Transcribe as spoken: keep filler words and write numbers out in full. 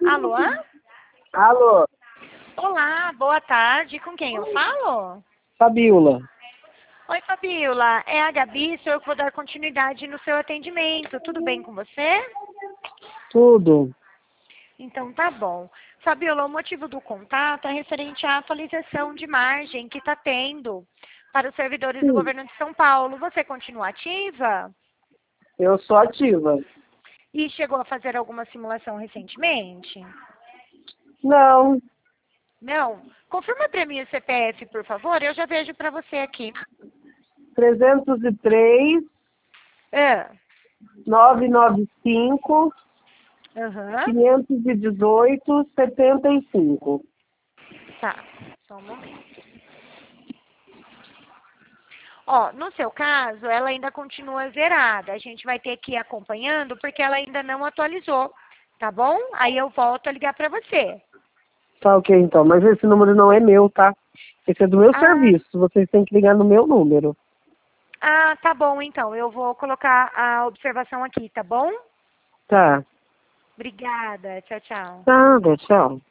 Alô? Alô, Olá, boa tarde. Com quem eu falo? Fabiola. Oi, Fabiola. É a Gabi, sou eu que vou dar continuidade no seu atendimento. Tudo bem com você? Tudo. Então tá bom. Fabiola, o motivo do contato é referente à atualização de margem que está tendo para os servidores do Sim, governo de São Paulo. Você continua ativa? eu sou ativa. E chegou a fazer alguma simulação recentemente? Não, Não? Confirma para mim o C P F, por favor. Eu já vejo para você aqui. trezentos e três, Ah, novecentos e noventa e cinco, aham. quinhentos e dezoito, setenta e cinco. Tá, só um momento. Ó, no seu caso, ela ainda continua zerada. A gente vai ter que ir acompanhando porque ela ainda não atualizou, tá bom? Aí eu volto a ligar para você. Tá ok, então. Mas esse número não é meu, tá? Esse é do meu Ah, serviço. Vocês têm que ligar no meu número. ah, tá bom então. Eu vou colocar a observação aqui, tá bom? Tá. Obrigada. Tchau, tchau. Nada, tchau.